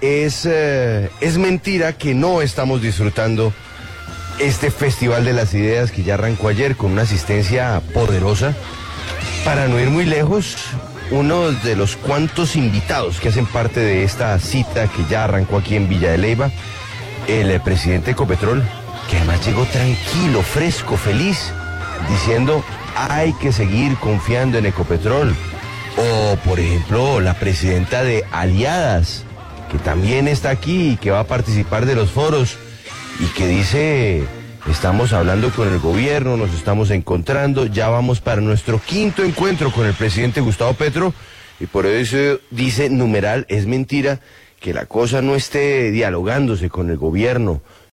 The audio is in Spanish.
es mentira que no estamos disfrutando este Festival de las Ideas que ya arrancó ayer con una asistencia poderosa. Para no ir muy lejos, uno de los cuantos invitados que hacen parte de esta cita que ya arrancó aquí en Villa de Leyva, el presidente de Ecopetrol, que además llegó tranquilo, fresco, feliz, diciendo hay que seguir confiando en Ecopetrol. O, por ejemplo, la presidenta de Aliadas, que también está aquí y que va a participar de los foros y que dice, estamos hablando con el gobierno, nos estamos encontrando, ya vamos para nuestro 5º encuentro con el presidente Gustavo Petro, y por eso dice numeral, es mentira que la cosa no esté dialogándose con el gobierno,